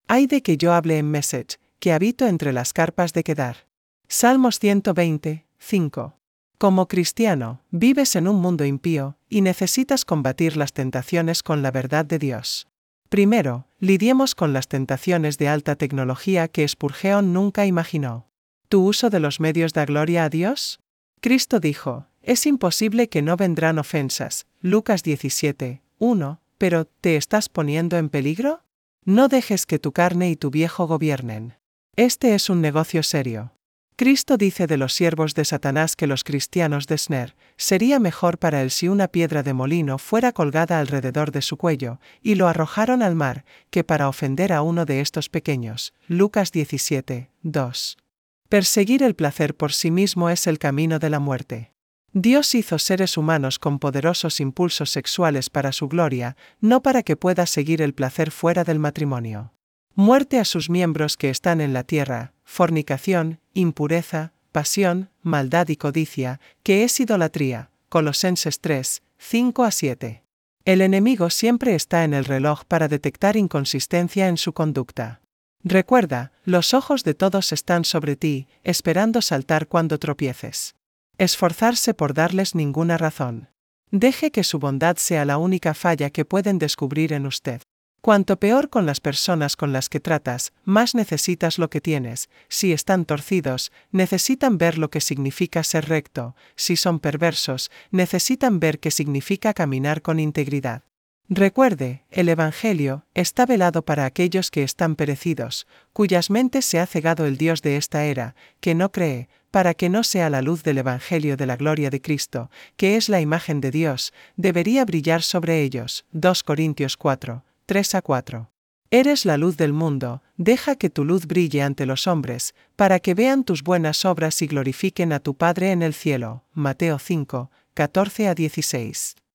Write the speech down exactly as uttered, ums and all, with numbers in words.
Ay de que yo hable en Message, que habito entre las carpas de Kedar. Salmos ciento veinte, cinco. Como cristiano, vives en un mundo impío, y necesitas combatir las tentaciones con la verdad de Dios. Primero, lidiemos con las tentaciones de alta tecnología que Spurgeon nunca imaginó. ¿Tu uso de los medios da gloria a Dios? Cristo dijo, es imposible que no vendrán ofensas, Lucas diecisiete, uno, pero ¿te estás poniendo en peligro? No dejes que tu carne y tu viejo gobiernen. Este es un negocio serio. Cristo dice de los siervos de Satanás que los cristianos de Sner, sería mejor para él si una piedra de molino fuera colgada alrededor de su cuello, y lo arrojaron al mar, que para ofender a uno de estos pequeños, Lucas diecisiete, dos. Perseguir el placer por sí mismo es el camino de la muerte. Dios hizo seres humanos con poderosos impulsos sexuales para su gloria, no para que pueda seguir el placer fuera del matrimonio. Muerte a sus miembros que están en la tierra, fornicación, impureza, pasión, maldad y codicia, que es idolatría. Colosenses tres, cinco a siete. El enemigo siempre está en el reloj para detectar inconsistencia en su conducta. Recuerda, los ojos de todos están sobre ti, esperando saltar cuando tropieces. Esforzarse por darles ninguna razón. Deje que su bondad sea la única falla que pueden descubrir en usted. Cuanto peor con las personas con las que tratas, más necesitas lo que tienes. Si están torcidos, necesitan ver lo que significa ser recto. Si son perversos, necesitan ver qué significa caminar con integridad. Recuerde, el Evangelio está velado para aquellos que están perecidos, cuyas mentes se ha cegado el Dios de esta era, que no cree, para que no sea la luz del Evangelio de la gloria de Cristo, que es la imagen de Dios, debería brillar sobre ellos. dos Corintios cuatro, tres a cuatro. Eres la luz del mundo, deja que tu luz brille ante los hombres, para que vean tus buenas obras y glorifiquen a tu Padre en el cielo. Mateo cinco, catorce a dieciséis.